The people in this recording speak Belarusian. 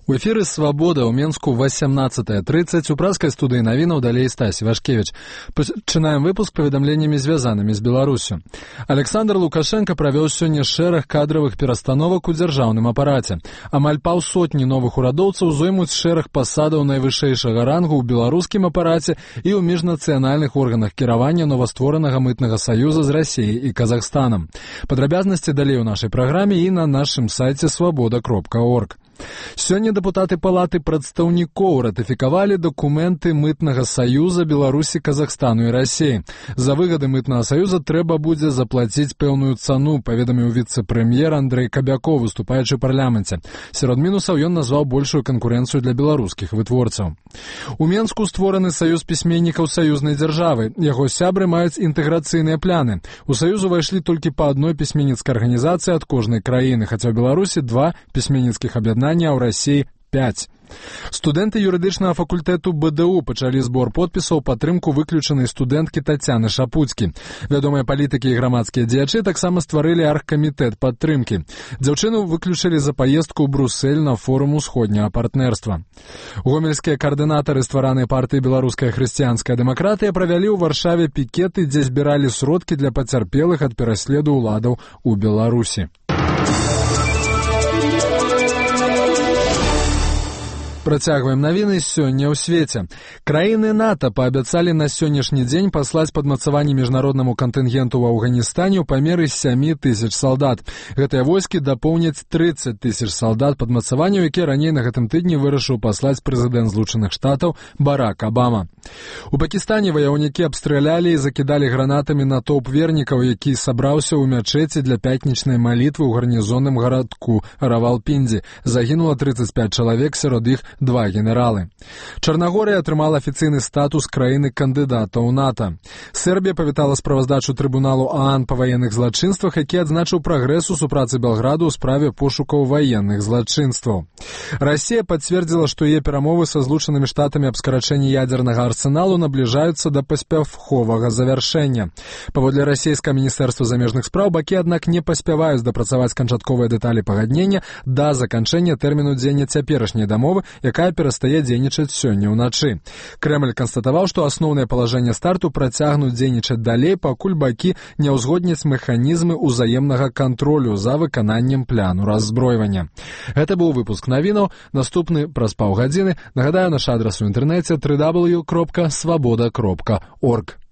У эфіры «Свабода» ў Менску 18:30 у праскай студыі навінаў далей Стась Вашкевіч. Пачынаем выпуск паведамленнямі, звязанымі з Беларусю. Александр Лукашенко правёў сёння шэраг кадравых перастановак у дзяржаўным апараце. Амаль паўсотні новых урадоўцаў зоймуць шэраг пасадаў найвышэйшага рангу ў беларускім апараце і ў міжнацыянальных органах кіравання новастворанага мытнага саюза з Расіяй і Казахстанам. Падрабязнасці далей у нашай праграме і на нашым сайце свабода.орг. Сёння дэпутаты Палаты прадстаўнікоў ратыфікавалі дакументы мытнага саюза Беларусі, Казахстану і Расіі. За выгады мытнага саюза трэба будзе заплаціць пэўную цану, паведаміў віцэ-прэм'ер Андрэй Кабякоў, выступаючы ў парламенце. Сярод мінусаў ён назваў большую канкурэнцыю для беларускіх вытворцаў. У Менску створаны саюз пісьменнікаў саюзнай дзяржавы. Яго сябры маюць інтэграцыйныя пляны. У саюз увайшлі толькі па адной пісьменніцкай арганізацыі ад кожнай краіны, хаця ў Беларусі 2 пісьменніцкіх аб'яднання, а ў Расіі 5. Студэнты юрыдычнага факультэту БДУ пачалі збор подпісаў падтрымку выключанай студэнткі Тацяны Шапуцкі. Вядомыя палітыкі і грамадскія дзеячы таксама стварылі аргкамітэт падтрымкі. Дзяўчыну выключылі за паездку ў Брусэль на форум усходняга партнерства. Гомельскія каардынатары стваранай партыі «Беларуская хрысціянская дэмакратыя» правялі ў Варшаве пікеты, дзе збіралі сродкі для пацярпелых ад пераследу ўладаў у Беларусі. Працягваем навіны сёння ў свеце. Краіны НАТО паабяцалі на сённяшні дзень паслаць падмацаванне міжнароднаму кантынгенту ў Афганістане ў памеры 7 000 салдат. Гэтыя войскі дапоўняць 30 000 салдат падмацаванняў, якія раней на гэтым тыдні вырашыў паслаць прэзідэнт Злучаных Штатаў Барак Абама. У Пакістане ваяўнікі абстралялі і закідалі гранатамі натоўп вернікаў, які сабраўся ў мячэці для пятнічнай малітвы ў гарнізонным гарадку Равалпіндзі. Загінула 35 чалавек, сярод іх 2 генералы. Чарнагорыя атрымала афіцыйны статус краіны-кандыдата ў НАТО. Сербія павітала справаздачу трыбуналу ААН па ваенных злачынствах, які адзначыў прагрэс у супрацы Белграду ў справе пошукаў ваенных злачынстваў. Расія пацвердзіла, што яе перамовы са Злучанымі Штатамі аб скарачэнні ядзернага арсеналу набліжаюцца да паспяховага завяршэння. Паводле расійскага міністэрства замежных спраў, бакі, аднак, не паспяваюць дапрацаваць канчатковыя дэталі пагаднення да заканчэння тэрміну дзеяння цяперашняй дамовы, якая перастае дзейнічаць сёння ўначы. Крэмль канстатаваў, што асноўнае палажэнне старту працягнуць дзейнічаць далей, пакуль бакі не ўзгодняць механізмы ўзаемнага кантролю за выкананнем пляну раззброівання. Гэта быў выпуск навінаў, наступны праз паўгадзіны. Нагадаю, наш адрас у інтэрнэце www.swaboda.org.